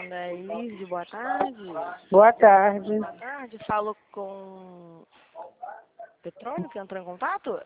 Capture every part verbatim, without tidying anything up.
Daíse, boa tarde. Boa tarde. Boa tarde, falo com Petróleo, que entrou em contato?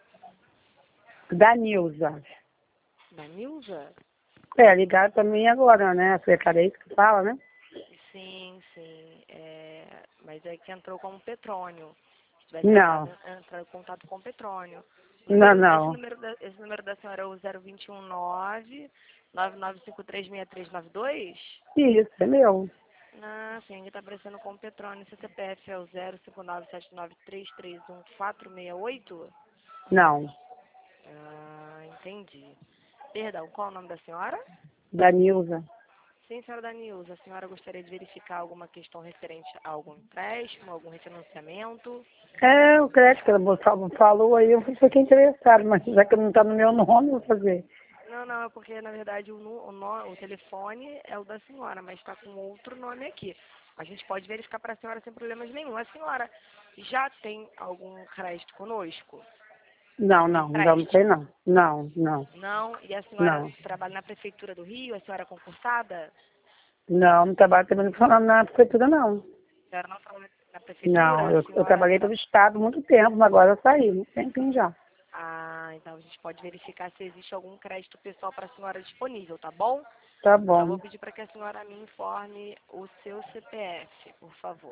Da Nilza. Da Nilza? É, ligaram pra mim agora, né? A secretária que fala, né? Sim, sim. É, mas é que entrou como Petrônio. Se tivesse Não. entrado, entrado em contato com Petrônio. O Não, número, não. Esse, número da, esse número da senhora é o zero dois um nove, nove nove cinco três seis três nove dois? Isso, é meu. Ah, sim, ele está aparecendo como Petrônio. Seu C P F é o zero cinco nove sete nove três três um quatro seis oito? Não. Ah, entendi. Perdão, qual é o nome da senhora? Da Nilza. Sim, senhora Danilza, a senhora gostaria de verificar alguma questão referente a algum empréstimo, algum refinanciamento? É, o crédito que ela falou falou aí, eu fiquei interessado, mas já que não tá no meu nome, eu vou fazer. Não, não, é porque na verdade o, nu- o, no- o telefone é o da senhora, mas está com outro nome aqui. A gente pode verificar para a senhora sem problemas nenhum. A senhora já tem algum crédito conosco? Não, Algum não, não, não sei empréstimo? não. Não, não, Não? E a senhora não. trabalha na Prefeitura do Rio? A senhora é concursada? Não, não trabalho também falando na prefeitura, não. A senhora não trabalha na Prefeitura? Não, A eu, eu senhora trabalhei tra... pelo Estado há muito tempo, mas agora eu saí, um tempinho já. Ah, então a gente pode verificar se existe algum crédito pessoal para a senhora disponível, tá bom? Tá Só vou bom. pedir para que a senhora me informe o seu C P F, por favor.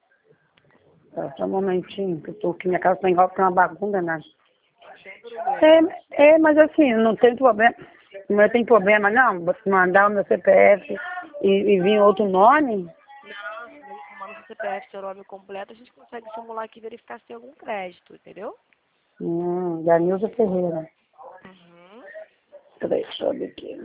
Tá, só um momentinho, que eu tô aqui, minha casa tá igual pra uma bagunça, né? Sem problema. É, é, mas assim, não tem problema. Não tem problema, não. Você mandar o meu C P F e, e vir outro nome? Não, se me informando o seu C P F, seu nome completo, a gente consegue simular aqui e verificar se tem algum crédito, entendeu? Hum, da Nilza Ferreira. Uhum. Peraí, deixa eu ver aqui.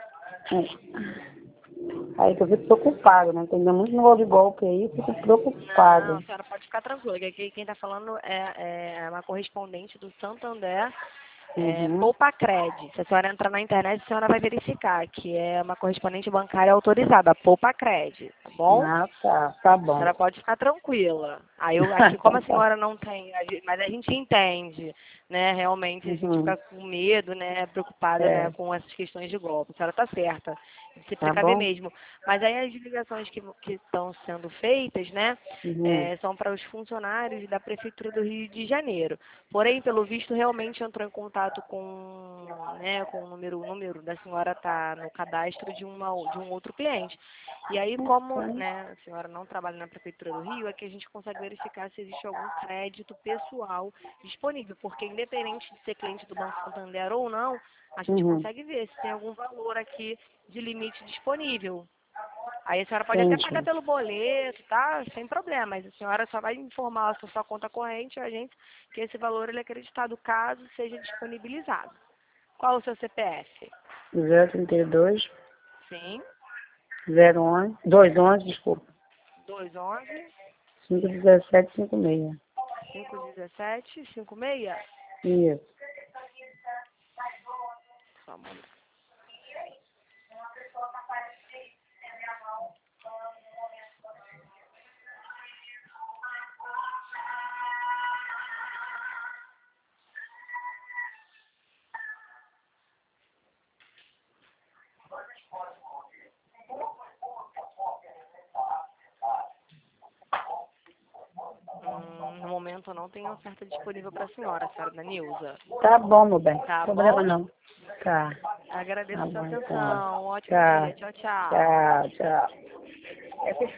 É. Aí que eu fico preocupado, né? Tem muito negócio de golpe aí, eu fico Não, a preocupado. senhora pode ficar tranquila, que aqui quem está falando é, é uma correspondente do Santander, é, Uhum. Poupacred. Se a senhora entrar na internet, a senhora vai verificar que é uma correspondente bancária autorizada, Poupacred, tá bom? Ah, tá, tá A bom. senhora pode ficar tranquila. Aí eu aqui, como a senhora não tem, a gen- mas a gente entende, né? Realmente a gente Uhum. fica com medo, né? Preocupada, né? É, Com essas questões de golpe. A senhora tá certa. De se tá precaver bom? mesmo. Mas aí as ligações que que estão sendo feitas, né? Uhum. é, são para os funcionários da Prefeitura do Rio de Janeiro. Porém, pelo visto, realmente entrou em contato com, né? Com o número, o número da senhora tá no cadastro de uma de um outro cliente. E aí, como, né, a senhora não trabalha na Prefeitura do Rio, é que a gente consegue verificar se existe algum crédito pessoal disponível, porque independente de ser cliente do Banco Santander ou não, a gente Uhum. consegue ver se tem algum valor aqui de limite disponível. Aí a senhora pode até pagar Entendi. pelo boleto, tá? Sem problema, mas a senhora só vai informar a sua conta corrente a gente que esse valor ele é acreditado caso seja disponibilizado. Qual o seu C P F? zero trinta e dois, Sim, zero onze, dois onze, desculpa. dois onze, cinco dezessete cinco seis. cinco dezessete, cinco seis. Isso. Só um momento. Hum, no momento eu não tenho oferta disponível para a senhora, senhora Danilza. Tá bom, meu bem. Tá Não tem problema bom? não. Tá. Agradeço Tá a sua bom, então. atenção. Um ótimo Tchau. dia. Tchau, tchau. Tchau, tchau.